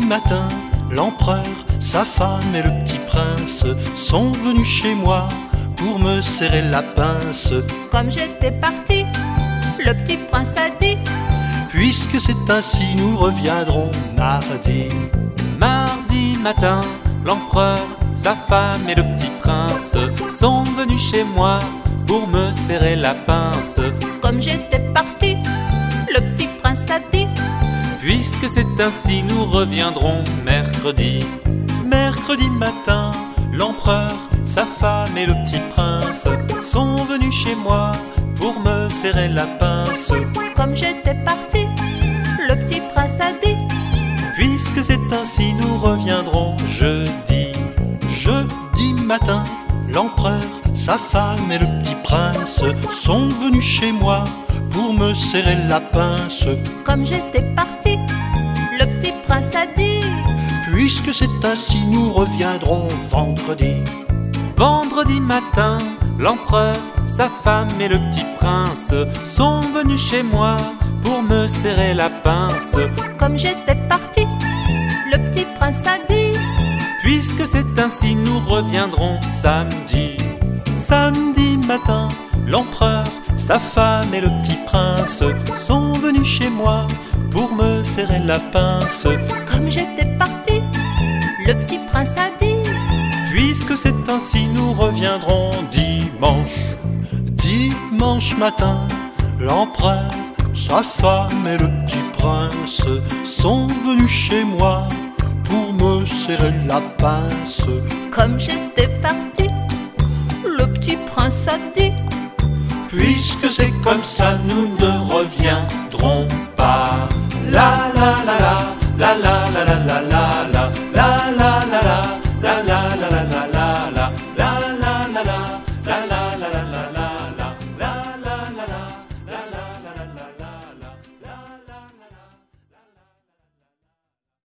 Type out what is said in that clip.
matin, l'empereur, sa femme et le petit prince sont venus chez moi pour me serrer la pince. Comme j'étais parti, le petit prince a dit: puisque c'est ainsi, nous reviendrons mardi. Mardi matin, l'empereur, sa femme et le petit prince sont venus chez moi pour me serrer la pince. Comme j'étais parti, le petit prince a dit: puisque c'est ainsi, nous reviendrons mercredi. Mercredi matin, l'empereur, sa femme et le petit prince sont venus chez moi pour me serrer la pince. Comme j'étais parti, le petit prince a dit: puisque c'est ainsi, nous reviendrons jeudi. Jeudi matin, l'empereur, sa femme et le petit prince sont venus chez moi pour me serrer la pince. Comme j'étais parti, le petit prince a dit: puisque c'est ainsi, nous reviendrons vendredi. Vendredi matin, l'empereur, sa femme et le petit prince sont venus chez moi pour me serrer la pince. Comme j'étais parti, le petit prince a dit: puisque c'est ainsi, nous reviendrons samedi. Samedi matin, l'empereur, sa femme et le petit prince sont venus chez moi pour me serrer la pince. Comme j'étais parti, le petit prince a dit: puisque c'est ainsi, nous reviendrons dimanche. Dimanche matin, l'empereur, sa femme et le petit prince sont venus chez moi pour me serrer la pince. Comme j'étais parti, le petit prince a dit: puisque c'est comme ça, nous ne reviendrons pas. La la la la la la la la la la la la la.